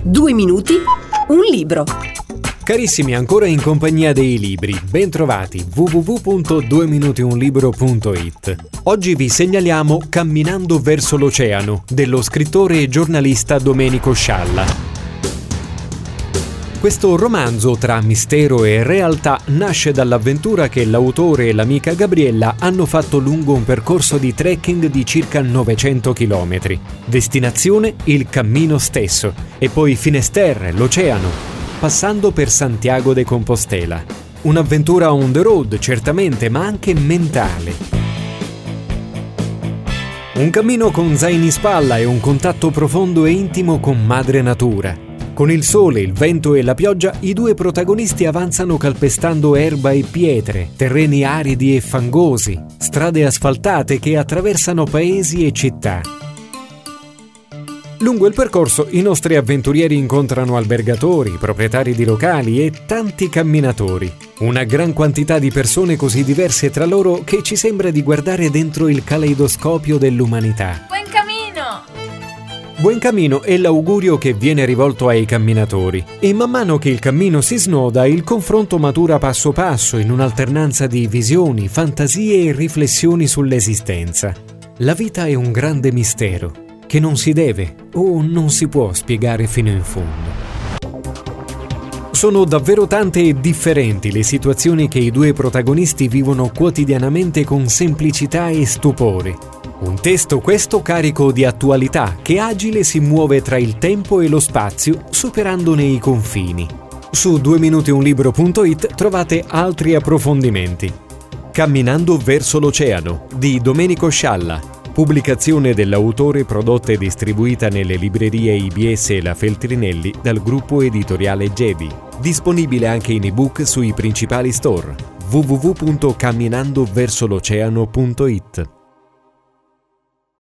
2 minuti, un libro. Carissimi, ancora in compagnia dei libri, bentrovati www.2minutionlibro.it. Oggi vi segnaliamo Camminando verso l'oceano dello scrittore e giornalista Domenico Scialla. Questo romanzo tra mistero e realtà nasce dall'avventura che l'autore e l'amica Gabriella hanno fatto lungo un percorso di trekking di circa 900 km. Destinazione il cammino stesso e poi Finisterre, l'oceano, passando per Santiago de Compostela. Un'avventura on the road, certamente, ma anche mentale. Un cammino con zaini in spalla e un contatto profondo e intimo con madre natura. Con il sole, il vento e la pioggia, i due protagonisti avanzano calpestando erba e pietre, terreni aridi e fangosi, strade asfaltate che attraversano paesi e città. Lungo il percorso i nostri avventurieri incontrano albergatori, proprietari di locali e tanti camminatori. Una gran quantità di persone così diverse tra loro che ci sembra di guardare dentro il caleidoscopio dell'umanità. Buon cammino! Buon cammino è l'augurio che viene rivolto ai camminatori e man mano che il cammino si snoda il confronto matura passo passo in un'alternanza di visioni, fantasie e riflessioni sull'esistenza. La vita è un grande mistero che non si deve o non si può spiegare fino in fondo. Sono davvero tante e differenti le situazioni che i due protagonisti vivono quotidianamente con semplicità e stupore. Un testo questo carico di attualità che agile si muove tra il tempo e lo spazio, superandone i confini. Su 2minutionlibro.it trovate altri approfondimenti. Camminando verso l'oceano di Domenico Scialla, pubblicazione dell'autore prodotta e distribuita nelle librerie IBS e La Feltrinelli dal gruppo editoriale Gevi. Disponibile anche in ebook sui principali store. www.camminandoversoloceano.it